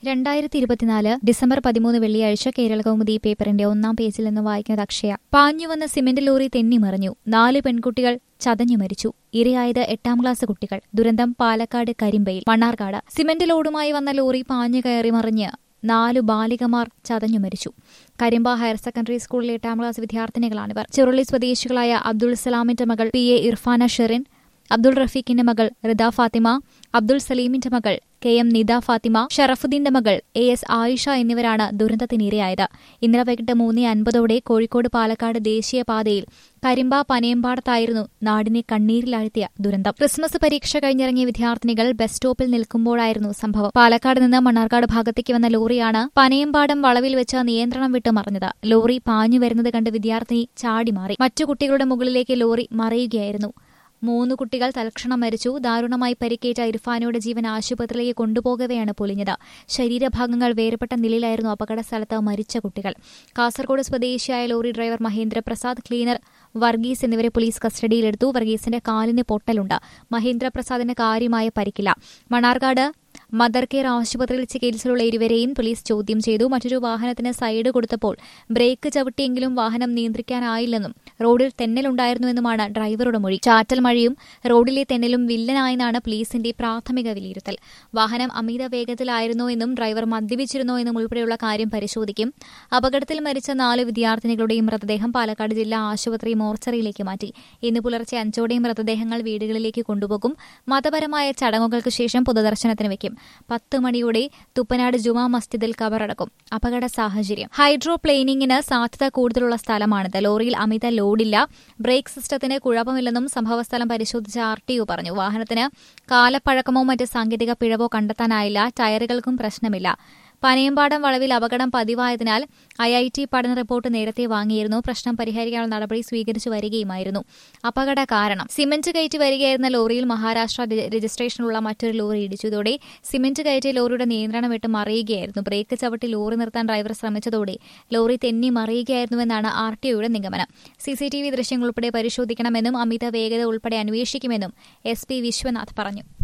2024 December 13 വെള്ളിയാഴ്ച കേരളകൗമുദി പേപ്പറിന്റെ ഒന്നാം പേജിൽ നിന്ന് വായിക്കുന്നത് അക്ഷയ. പാഞ്ഞുവന്ന സിമന്റ് ലോറി തെന്നിമറിഞ്ഞു. 4 പെൺകുട്ടികൾ ചതഞ്ഞു മരിച്ചു. ഇരയായത് 8ാം ക്ലാസ് കുട്ടികൾ. ദുരന്തം പാലക്കാട് കരിമ്പയിൽ. മണ്ണാർക്കാട് സിമന്റ് ലോഡുമായി വന്ന ലോറി പാഞ്ഞു കയറി മറിഞ്ഞ് 4 ബാലികമാർ ചതഞ്ഞു മരിച്ചു. കരിമ്പ ഹയർ സെക്കൻഡറി സ്കൂളിലെ 8ാം ക്ലാസ് വിദ്യാർത്ഥിനികളാണിവർ. ചെറുള്ളി സ്വദേശികളായ അബ്ദുൾ സലാമിന്റെ മകൾ PA ഇർഫാന ഷെറിൻ, അബ്ദുൾ റഫീഖിന്റെ മകൾ റിദ ഫാത്തിമ, അബ്ദുൾ സലീമിന്റെ മകൾ KM നിദ ഫാത്തിമ, ഷറഫുദ്ദീന്റെ മകൾ AS ആയിഷ എന്നിവരാണ് ദുരന്തത്തിനിരയായത്. ഇന്നലെ വൈകിട്ട് 3:50 കോഴിക്കോട് പാലക്കാട് ദേശീയപാതയിൽ കരിമ്പ പനയമ്പാടത്തായിരുന്നു നാടിനെ കണ്ണീരിലാഴ്ത്തിയ ദുരന്തം. ക്രിസ്മസ് പരീക്ഷ കഴിഞ്ഞിറങ്ങിയ വിദ്യാർത്ഥിനികൾ ബസ് സ്റ്റോപ്പിൽ നിൽക്കുമ്പോഴായിരുന്നു സംഭവം. പാലക്കാട് നിന്ന് മണ്ണാർക്കാട് ഭാഗത്തേക്ക് വന്ന ലോറിയാണ് പനയമ്പാടം വളവിൽ വെച്ച് നിയന്ത്രണം വിട്ട് മറിഞ്ഞത്. ലോറി പാഞ്ഞു വരുന്നത് കണ്ട് വിദ്യാർത്ഥിനി ചാടിമാറി. മറ്റു കുട്ടികളുടെ മുകളിലേക്ക് ലോറി മറിയുകയായിരുന്നു. 3 കുട്ടികൾ തൽക്ഷണം മരിച്ചു. ദാരുണമായി പരിക്കേറ്റ ഇർഫാനയുടെ ജീവൻ ആശുപത്രിയിലേക്ക് കൊണ്ടുപോകവെയാണ് പൊലിഞ്ഞത്. ശരീരഭാഗങ്ങൾ വേർപെട്ട നിലയിലായിരുന്നു അപകട സ്ഥലത്ത് മരിച്ച കുട്ടികൾ. കാസർഗോഡ് സ്വദേശിയായ lorry driver Mahendraprasad, cleaner Varghese എന്നിവരെ പോലീസ് കസ്റ്റഡിയിലെടുത്തു. വർഗീസിന്റെ കാലിന് പൊട്ടലുണ്ട്. മഹേന്ദ്രപ്രസാദിന് കാര്യമായ പരിക്കില്ല. മണ്ണാർക്കാട് മദർ കെയർ ആശുപത്രിയിൽ ചികിത്സയിലുള്ള ഇരുവരെയും പോലീസ് ചോദ്യം ചെയ്തു. മറ്റൊരു വാഹനത്തിന് സൈഡ് കൊടുത്തപ്പോൾ ബ്രേക്ക് ചവിട്ടിയെങ്കിലും വാഹനം നിയന്ത്രിക്കാനായില്ലെന്നും റോഡിൽ തെന്നലുണ്ടായിരുന്നുവെന്നുമാണ് ഡ്രൈവറുടെ മൊഴി. ചാറ്റൽ മഴയും റോഡിലെ തെന്നലും വില്ലനായെന്നാണ് പോലീസിന്റെ പ്രാഥമിക വിലയിരുത്തൽ. വാഹനം അമിത വേഗത്തിലായിരുന്നോ എന്നും ഡ്രൈവർ മദ്യപിച്ചിരുന്നോ എന്നും ഉൾപ്പെടെയുള്ള കാര്യം പരിശോധിക്കും. അപകടത്തിൽ മരിച്ച 4 വിദ്യാർത്ഥിനികളുടെയും മൃതദേഹം പാലക്കാട് ജില്ലാ ആശുപത്രി മോർച്ചറിയിലേക്ക് മാറ്റി. ഇന്ന് പുലർച്ചെ 5 മൃതദേഹങ്ങൾ വീടുകളിലേക്ക് കൊണ്ടുപോകും. മതപരമായ ചടങ്ങുകൾക്ക് ശേഷം പൊതുദർശനത്തിന് വയ്ക്കും. 10 മണിയോടെ തുപ്പനാട് ജുമാ മസ്ജിദിൽ ഖബറടക്കും. അപകട സാഹചര്യം: ഹൈഡ്രോപ്ലെയിനിങ്ങിന് സാധ്യത കൂടുതലുള്ള സ്ഥലമാണിത്. ലോറിയിൽ അമിത ലോഡില്ല. ബ്രേക്ക് സിസ്റ്റത്തിന് കുഴപ്പമില്ലെന്നും സംഭവസ്ഥലം പരിശോധിച്ച RTO പറഞ്ഞു. വാഹനത്തിന് കാലപ്പഴക്കമോ മറ്റ് സാങ്കേതിക പിഴവോ കണ്ടെത്താനായില്ല. ടയറുകൾക്കും പ്രശ്നമില്ല. പനയമ്പാടം വളവിൽ അപകടം പതിവായതിനാൽ IIT പഠന റിപ്പോർട്ട് നേരത്തെ വാങ്ങിയിരുന്നു. പ്രശ്നം പരിഹരിക്കാനുള്ള നടപടി സ്വീകരിച്ചു വരികയുമായിരുന്നു. അപകട കാരണം: സിമന്റ് കയറ്റി വരികയായിരുന്ന ലോറിയിൽ മഹാരാഷ്ട്ര രജിസ്ട്രേഷനുള്ള മറ്റൊരു ലോറി ഇടിച്ചു. ഇതോടെ സിമന്റ് കയറ്റിയ ലോറിയുടെ നിയന്ത്രണം വിട്ട് മറിയുകയായിരുന്നു. ബ്രേക്ക് ചവിട്ടി ലോറി നിർത്താൻ ഡ്രൈവർ ശ്രമിച്ചതോടെ ലോറി തെന്നി മറിയുകയായിരുന്നുവെന്നാണ് RTOയുടെ നിഗമനം. CCTV ദൃശ്യങ്ങൾ ഉൾപ്പെടെ പരിശോധിക്കണമെന്നും അമിത വേഗത ഉൾപ്പെടെ അന്വേഷിക്കുമെന്നും SP വിശ്വനാഥ് പറഞ്ഞു.